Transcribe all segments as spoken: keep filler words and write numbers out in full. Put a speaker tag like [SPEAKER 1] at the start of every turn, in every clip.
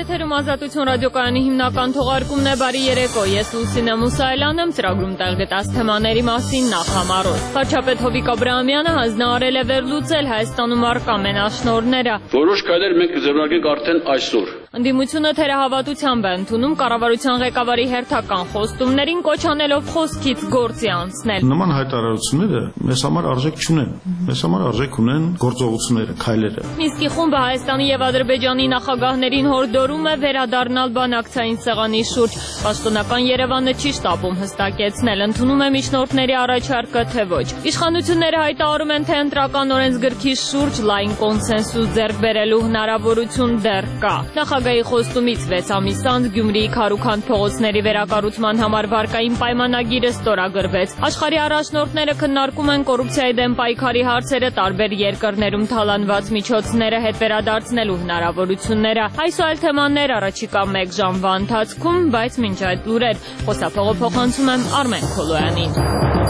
[SPEAKER 1] Եթերում Ազատություն ռադիոկայանի հիմնական թողարկումն է, բարի երեկո, ես Լուսինե Մուսայելյանն եմ, ծրագրում տեղ գտած թեմաների մասին նախ համառոտ։ Վարչապետ Հովիկ Աբրահամյանը հանձնարարել է վերլուծել Հայաստանում առկա մենաշնորհները։
[SPEAKER 2] Որոշ քայլեր մենք կձեռնարկենք արդեն այսօր։
[SPEAKER 1] Ընդդիմությունը թերահավատությամբ է ընդունում կառավարության ղեկավարի հերթական խոստումներին, կոչ անելով խոսքից գործի անցնել։
[SPEAKER 3] Նման հայտարարությունները մեզ համար արժեք չունեն։ Մեզ համար արժեք ունեն գործողությունները, քայլերը։
[SPEAKER 1] Մինսկի խումբը Հայաստանի եւ Ադրբեջանի նախագահներին հորդորում է վերադառնալ բանակցային սեղանի շուրջ։ Պաշտոնական Երևանը չի շտապում հստակեցնել, ընդունում է միջնորդների առաջարկը, թե ոչ։ Իշխանությունները հայտարարում են, թե ընտրական օրենսգրքի շուրջ լայն կոնսենսուս ձեռք բերելու հնարավորություն դեռ կա։ Նախագահի խոստումից վեց ամիս անց Գյումրիի Քարուքանդ փողոցների վերակառուցման համար վարկային պայմանագիրը ստորագրվեց։ Աշխարհի առաջնորդները քննարկում են կոռուպցիայի դեմ պայքարի հարցերը, տարբեր երկրներում թալանված միջոցները հետ վերադարձնելու հնարավորությունները։ Այս ու այլ թեմաներ առաջիկա մեկ ժամվա ընթացքում, բայց մինչ այդ լուրեր խոսափողը փոխանցում եմ Արմեն Քոլոյանին։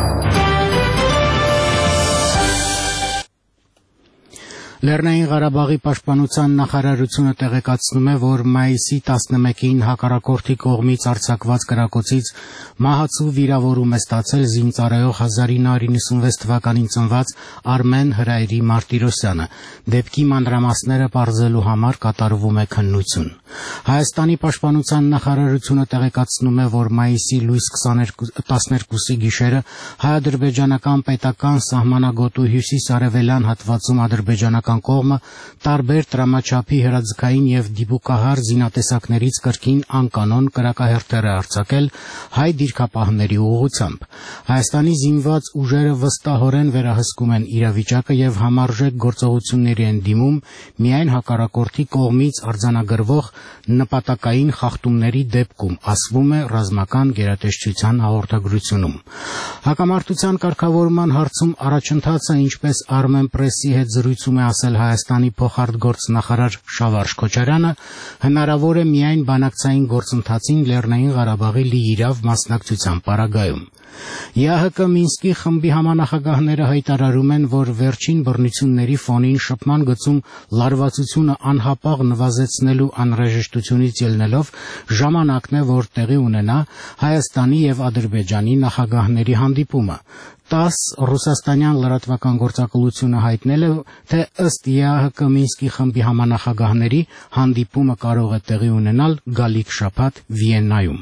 [SPEAKER 4] Լեռնային Ղարաբաղի պաշտպանության նախարարությունը տեղեկացնում է, որ մայիսի տասնմեկին հակառակորդի կողմից արձակված կրակոցից մահացու վիրավորում է ստացել զինծառայող հազար ինը հարյուր նվաթ թվականին ծնված Արմեն Հրայրի Մարտիրոսյանը։ Դեպքի մանրամասները պարզելու համար կատարվում է քննություն։ Հայաստանի պաշտպանության նախարարությունը տեղեկացնում է, որ մայիսի լույս տասներկուսի գիշերը հայ-ադրբեջանական պետական սահմանագոտու հյուսիս-արևելյան հատվածում ադրբեջանական կողմը տարբեր տրամաչափի հրաձգային եւ դիպուկահար զինատեսակներից կրկին անկանոն կրակահերթեր է արձակել հայ դիրքապահների ուղղությամբ։ Հայաստանի զինված ուժերը վստահորեն վերահսկում են իրավիճակը եւ համարժեք գործողությունների են դիմում միայն հակառակորդի կողմից արձանագրվող նպատակային խախտումների դեպքում, ասվում է ռազմական գերատեսչության հաղորդագրությունում։ Հակամարտության կարգավորման հարցում առաջընթացը, ինչպես Armenpress-ի հետ զրույցում է ասել Հայաստանի փոխարտգործնախարար Շավարժ Քոչարյանը, հնարավոր է միայն բանակցային գործընթացին Լեռնային Ղարաբաղի լիիրավ մասնակցության պարագայում։ ԵԱՀԿ Մինսկի խմբի համանախագահները հայտարարում են, որ վերջին բռնությունների ֆոնին շփման գծում լարվածությունը անհապաղ նվազեցնելու անհրաժեշտությունից ելնելով ժամանակն է, որ տեղի ունենա Հայաստանի եւ Ադրբեջանի նախագահների հանդիպումը։ տաս ռուսաստանյան լրատվական գործակալությունը հայտնել է, թե ըստ ԵԱՀԿ Մինսկի խմբի համանախագահների հանդիպումը կարող է տեղի ունենալ գալիք շաբաթ Վիեննայում։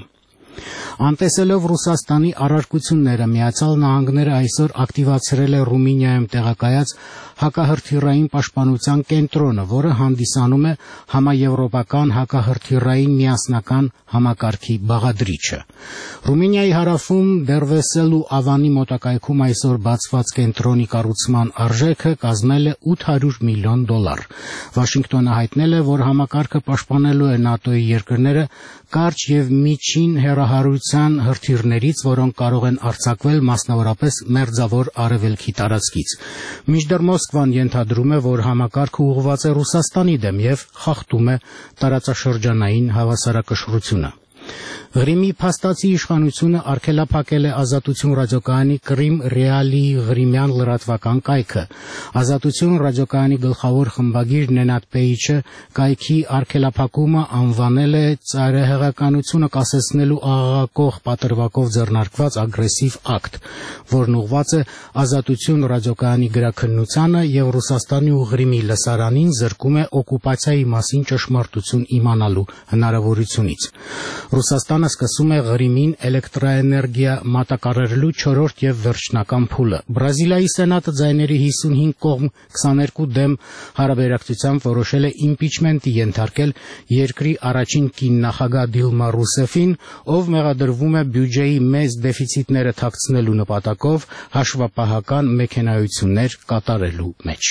[SPEAKER 4] Անտեսելով Ռուսաստանի առարկությունները, Միացյալ Նահանգները այսօր ակտիվացրել է Ռումինիայում տեղակայած հակահրթիռային պաշտպանության կենտրոնը, որը հանդիսանում է համաեվրոպական հակահրթիռային միասնական համակարգի բաղադրիչը։ Ռումինիայի հարավում Դերվեսել ու Ավանի մոտակայքում այսօր բացված կենտրոնի կառուցման արժեքը կազմել է ութ հարյուր միլիոն դոլար։ Վաշինգտոնը հայտնել է, որ համակարգը պաշտպանելու է ՆԱՏՕ-ի երկրները կարճ եւ միջին հեռահարության հրթիռներից, որոնք կարող են արձակվել մասնավորապես մերձավոր արևելքի տարածքից։ Մինչդեռ Մոսկվան ենթադրում է, որ համակարգը ուղղված է Ռուսաստանի դեմ եւ խախտում է տարածաշրջանային հավասարակշռությունը։ Ղրիմի փաստացի իշխանությունը արգելափակել է Ազատություն ռադիոկայանի Կրիմ Ռեալի Ղրիմյան լրատվական կայքը։ Ազատություն ռադիոկայանի գլխավոր խմբագիր Նենատ Պեիչը կայքի արգելափակումը անվանել է ծայրահեղականությունը կասեցնելու աղաղակող պատրվակով ձեռնարկված ագրեսիվ ակտ, որն ուղղված է Ազատություն ռադիոկայանի գրաքննությանը եւ Ռուսաստանի ու Ղրիմի լսարանին զրկում է օկուպացիայի մասին ճշմարտություն իմանալու հնարավորությունից։ Ռուսաստանը սկսում է Ղրիմին էլեկտրաէներգիա մատակարարելու չորրորդ եւ վերջնական փուլը։ Բրազիլիայի սենատը ձայների հիսունհինգ կողմ քսաներկու դեմ հարաբերակցությամբ որոշել է իմպիչմենտի ենթարկել երկրի առաջին կին նախագահ Դիլմա Ռուսեֆին, ով մեղադրվում է բյուջեի մեծ դեֆիցիտները թաքցնելու նպատակով հաշվապահական մեքենայություններ կատարելու մեջ։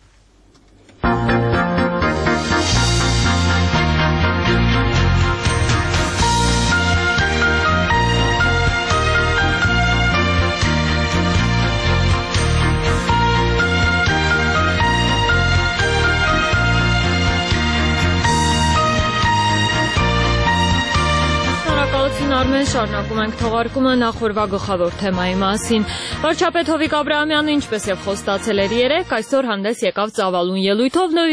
[SPEAKER 1] Արմեն, շարունակում ենք թողարկումը նախորդ գլխավոր թեմայի մասին։ Վարչապետ Հովիկ Աբրահամյանը, ինչպես եւ խոստացել էր երեկ, այսօր հանդես եկավ ծավալուն ելույթով